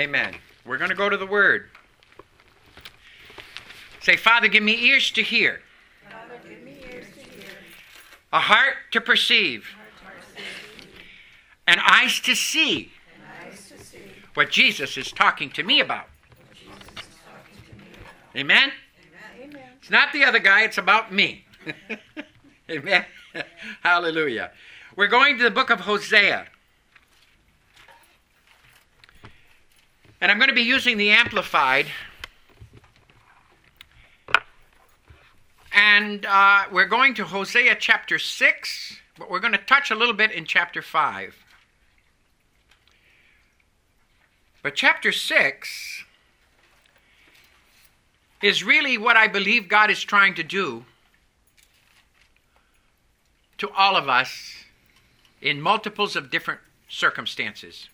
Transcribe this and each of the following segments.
Amen. We're going to go to the Word. Say, Father, give me ears to hear. Father, give me ears to hear. A heart to perceive. And eyes to see. What Jesus is talking to me about. Amen? Amen. It's not the other guy, it's about me. Amen? Hallelujah. We're going to the book of Hosea. And I'm going to be using the Amplified. And we're going to Hosea chapter 6, but we're going to touch a little bit in chapter 5. But chapter 6 is really what I believe God is trying to do to all of us in multiples of different circumstances.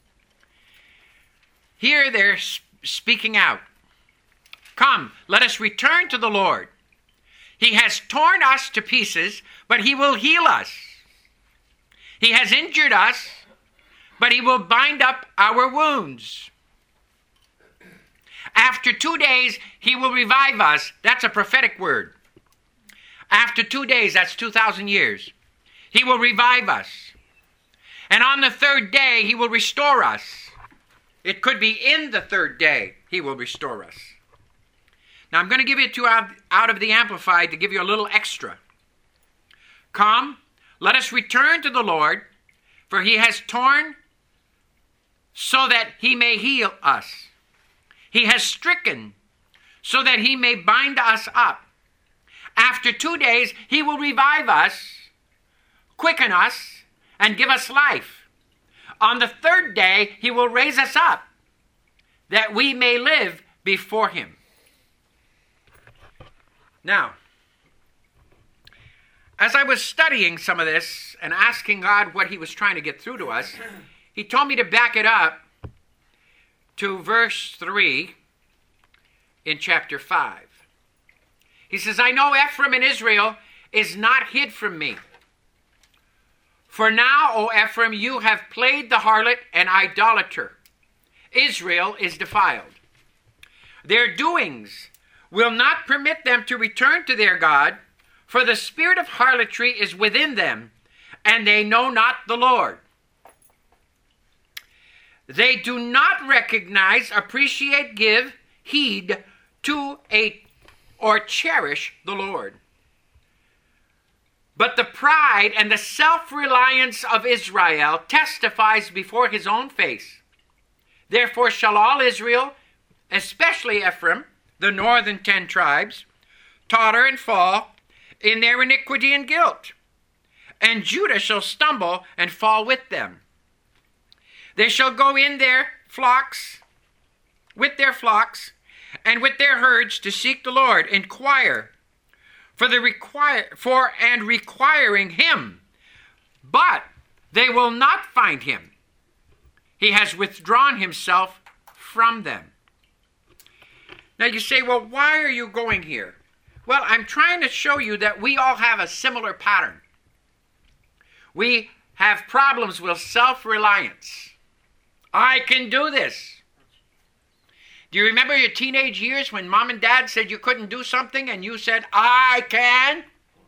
Here they're speaking out. Come, let us return to the Lord. He has torn us to pieces, but he will heal us. He has injured us, but he will bind up our wounds. After 2 days, he will revive us. That's a prophetic word. After 2 days, that's 2,000 years. He will revive us. And on the third day, he will restore us. It could be in the third day, he will restore us. Now, I'm going to give it to you out of the Amplified to give you a little extra. Come, let us return to the Lord, for he has torn so that he may heal us. He has stricken so that he may bind us up. After 2 days, he will revive us, quicken us, and give us life. On the third day, he will raise us up, that we may live before him. Now, as I was studying some of this and asking God what he was trying to get through to us, he told me to back it up to verse 3 in chapter 5. He says, I know Ephraim and Israel is not hid from me. For now, O Ephraim, you have played the harlot and idolater. Israel is defiled. Their doings will not permit them to return to their God, for the spirit of harlotry is within them, and they know not the Lord. They do not recognize, appreciate, give heed to or cherish the Lord. But the pride and the self-reliance of Israel testifies before his own face. Therefore shall all Israel, especially Ephraim, the northern 10 tribes, totter and fall in their iniquity and guilt. And Judah shall stumble and fall with them. They shall go in their flocks, with their flocks, and with their herds to seek the Lord, inquire requiring him, but they will not find him. He has withdrawn himself from them. Now you say, well, why are you going here? Well, I'm trying to show you that we all have a similar pattern. We have problems with self-reliance. I can do this. Do you remember your teenage years when mom and dad said you couldn't do something and you said, I can?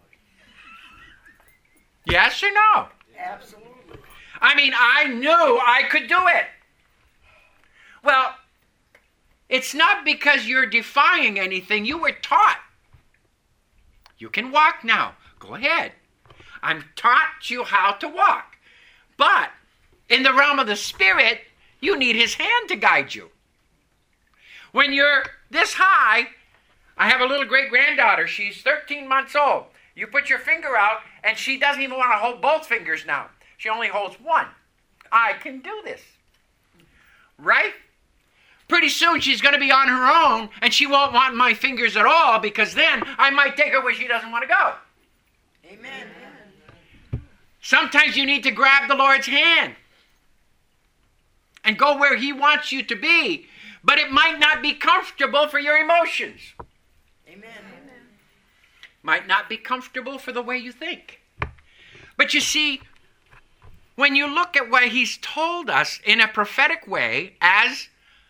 Yes or no? Absolutely. I mean, I knew I could do it. Well, it's not because you're defying anything. You were taught. You can walk now. Go ahead. I'm taught you how to walk. But in the realm of the Spirit, you need his hand to guide you. When you're this high, I have a little great-granddaughter. She's 13 months old. You put your finger out, and she doesn't even want to hold both fingers now. She only holds one. I can do this. Right? Pretty soon she's going to be on her own, and she won't want my fingers at all, because then I might take her where she doesn't want to go. Amen. Sometimes you need to grab the Lord's hand and go where he wants you to be. But it might not be comfortable for your emotions. Amen. Might not be comfortable for the way you think. But you see, when you look at what he's told us in a prophetic way as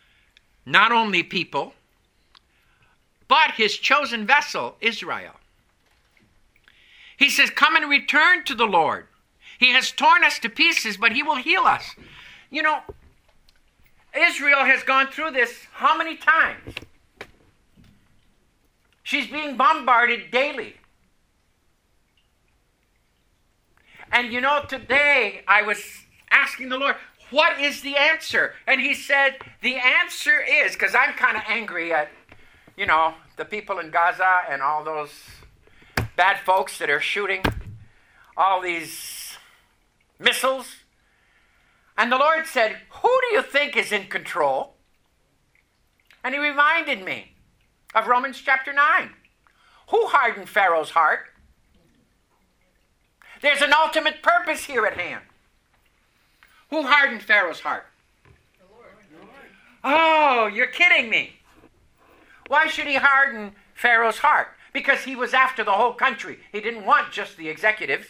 not only people, but his chosen vessel, Israel. He says, come and return to the Lord. He has torn us to pieces, but he will heal us. You know, Israel has gone through this how many times? She's being bombarded daily. And you know, today I was asking the Lord, what is the answer? And he said, the answer is, because I'm kind of angry at, you know, the people in Gaza and all those bad folks that are shooting all these missiles. And the Lord said, who do you think is in control? And he reminded me of Romans chapter 9. Who hardened Pharaoh's heart? There's an ultimate purpose here at hand. Who hardened Pharaoh's heart? The Lord. Oh, you're kidding me. Why should he harden Pharaoh's heart? Because he was after the whole country. He didn't want just the executives.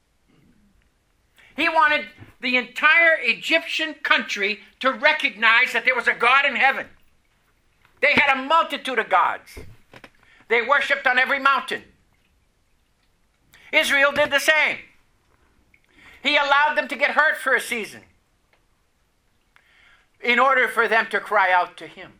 He wanted the entire Egyptian country to recognize that there was a God in heaven. They had a multitude of gods. They worshipped on every mountain. Israel did the same. He allowed them to get hurt for a season in order for them to cry out to him.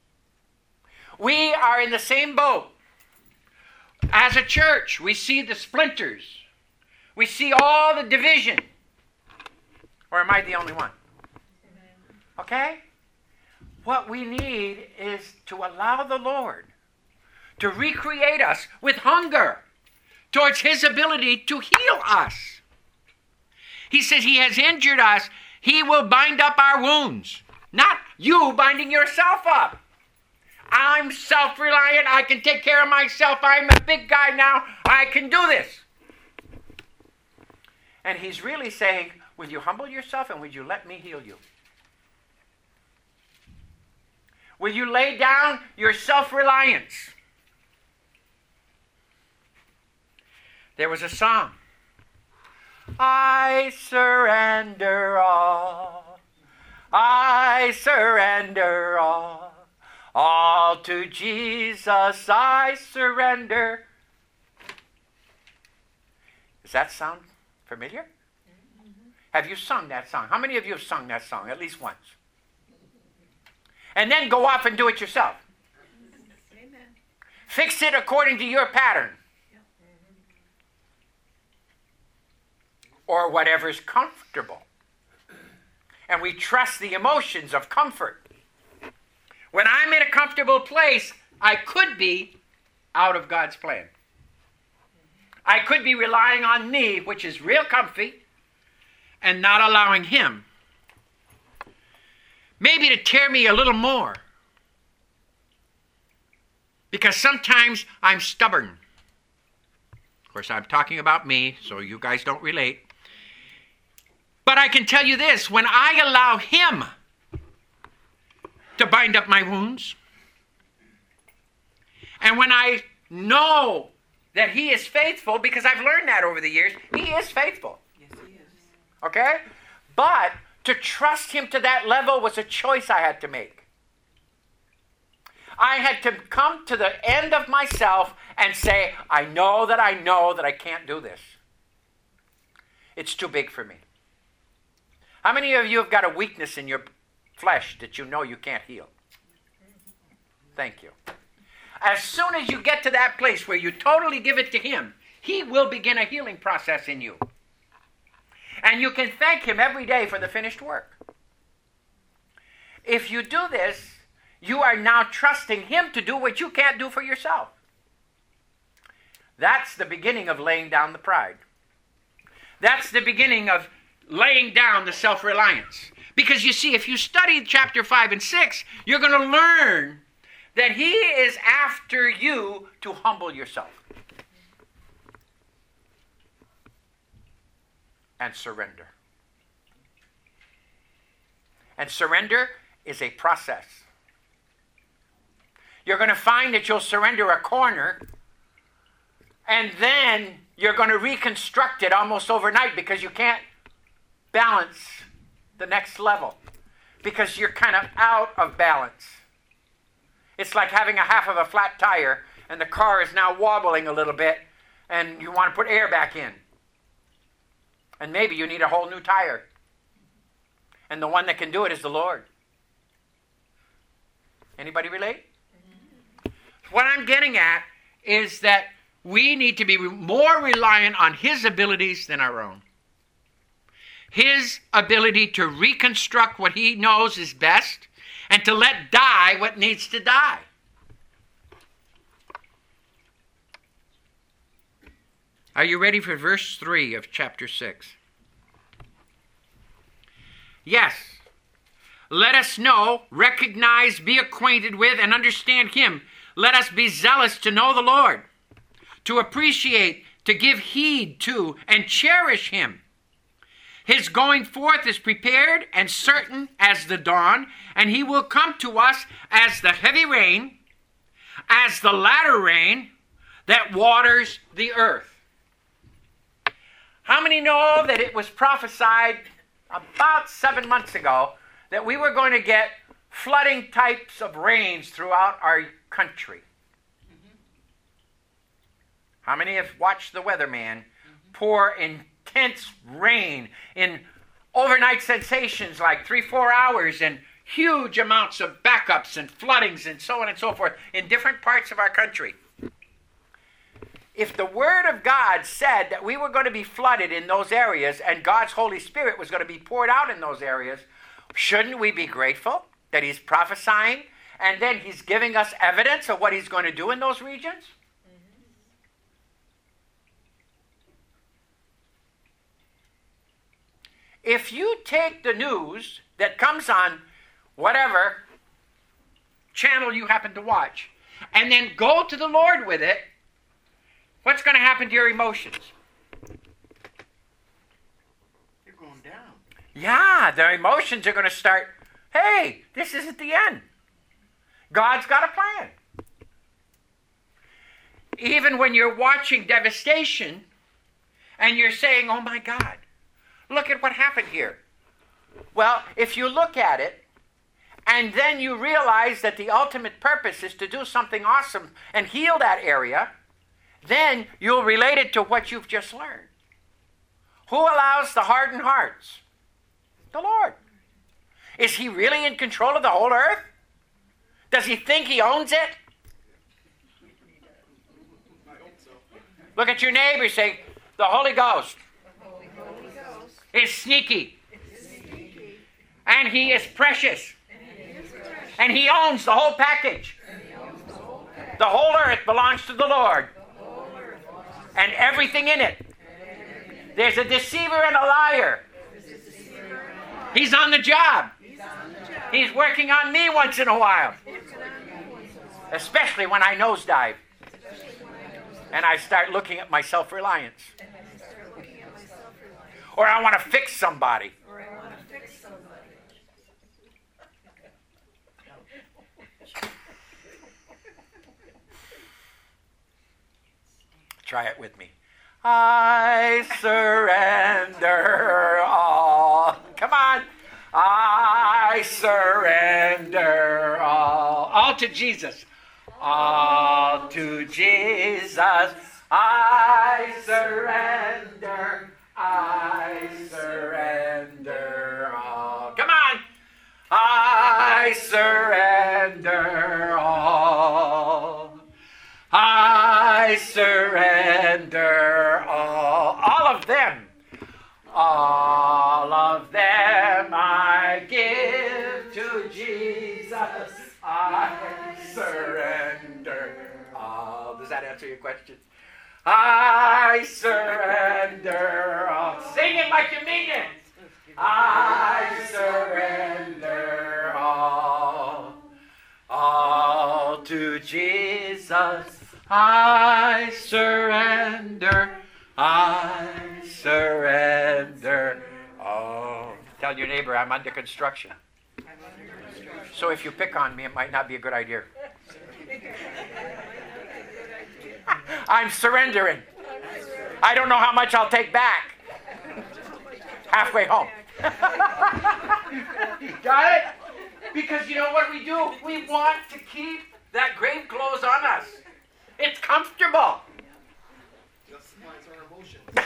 We are in the same boat. As a church, we see the splinters. We see all the division. Or am I the only one? Okay? What we need is to allow the Lord to recreate us with hunger towards his ability to heal us. He says he has injured us. He will bind up our wounds. Not you binding yourself up. I'm self-reliant. I can take care of myself. I'm a big guy now. I can do this. And he's really saying, will you humble yourself and will you let me heal you? Will you lay down your self-reliance? There was a song. I surrender all. I surrender all. All to Jesus I surrender. Does that sound familiar? Have you sung that song? How many of you have sung that song at least once? And then go off and do it yourself. Amen. Fix it according to your pattern. Or whatever's comfortable. And we trust the emotions of comfort. When I'm in a comfortable place, I could be out of God's plan. I could be relying on me, which is real comfy, and not allowing him maybe to tear me a little more. Because sometimes I'm stubborn. Of course, I'm talking about me, so you guys don't relate. But I can tell you this, when I allow him to bind up my wounds, and when I know that he is faithful, because I've learned that over the years, he is faithful. Yes, he is. Okay? But to trust him to that level was a choice I had to make. I had to come to the end of myself and say, I know that I can't do this. It's too big for me. How many of you have got a weakness in your flesh that you know you can't heal? Thank you. As soon as you get to that place where you totally give it to him, he will begin a healing process in you. And you can thank him every day for the finished work. If you do this, you are now trusting him to do what you can't do for yourself. That's the beginning of laying down the pride. That's the beginning of laying down the self-reliance. Because you see, if you study chapter 5 and 6, you're going to learn that he is after you to humble yourself. And surrender. And surrender is a process. You're going to find that you'll surrender a corner, and then you're going to reconstruct it almost overnight because you can't balance the next level because you're kind of out of balance. It's like having a half of a flat tire and the car is now wobbling a little bit and you want to put air back in. And maybe you need a whole new tire. And the one that can do it is the Lord. Anybody relate? What I'm getting at is that we need to be more reliant on His abilities than our own. His ability to reconstruct what He knows is best and to let die what needs to die. Are you ready for verse 3 of chapter 6? Yes. Let us know, recognize, be acquainted with, and understand Him. Let us be zealous to know the Lord, to appreciate, to give heed to, and cherish Him. His going forth is prepared and certain as the dawn, and He will come to us as the heavy rain, as the latter rain that waters the earth. How many know that it was prophesied about 7 months ago that we were going to get flooding types of rains throughout our country? How many have watched the weatherman pour intense rain in overnight sensations like 3-4 hours and huge amounts of backups and floodings and so on and so forth in different parts of our country? If the Word of God said that we were going to be flooded in those areas and God's Holy Spirit was going to be poured out in those areas, shouldn't we be grateful that He's prophesying and then He's giving us evidence of what He's going to do in those regions? If you take the news that comes on whatever channel you happen to watch and then go to the Lord with it, what's going to happen to your emotions? You're going down. Yeah, their emotions are going to start, hey, this isn't the end. God's got a plan. Even when you're watching devastation and you're saying, oh my God, look at what happened here. Well, if you look at it and then you realize that the ultimate purpose is to do something awesome and heal that area, then you'll relate it to what you've just learned. Who allows the hardened hearts? The Lord. Is He really in control of the whole earth? Does He think He owns it? I hope so. Look at your neighbor and say, the Holy Ghost Holy Ghost. is sneaky. And He is precious. And He owns the whole package. The whole earth belongs to the Lord. And everything in it. There's a deceiver and a liar. He's on the job. He's working on me once in a while. Especially when I nosedive. And I start looking at my self-reliance. Or I want to fix somebody. Try it with me. I surrender all. Come on. I surrender all. All to Jesus. All to Jesus. I surrender. I surrender all. Come on. I surrender all. I surrender all. All of them. All of them I give to Jesus. I surrender all. Does that answer your question? I surrender all. Sing it like you mean it. I surrender all. All to Jesus. I surrender. I surrender. Oh, tell your neighbor I'm under construction. So if you pick on me, it might not be a good idea. I'm surrendering. I don't know how much I'll take back. Halfway home. Got it? Because you know what we do? We want to keep that grave clothes on us. It's comfortable. Justifies our emotions.